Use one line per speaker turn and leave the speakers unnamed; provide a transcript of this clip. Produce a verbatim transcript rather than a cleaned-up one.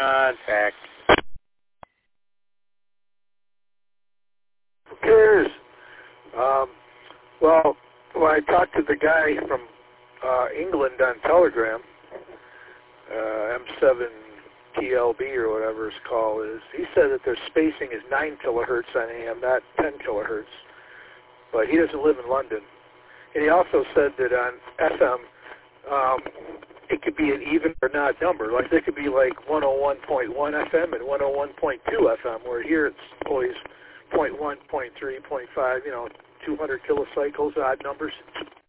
Contact.
Who cares? Um, well, when I talked to the guy from uh, England on Telegram, uh, M seven T L B or whatever his call is, he said that their spacing is nine kilohertz on A M, not ten kilohertz. But he doesn't live in London. And he also said that on F M, um, it could be an even or not number. Like there could be like one oh one point one F M and one oh one point two F M, where here it's always zero point one, zero point three, zero point five, you know, two hundred kilocycles, odd numbers.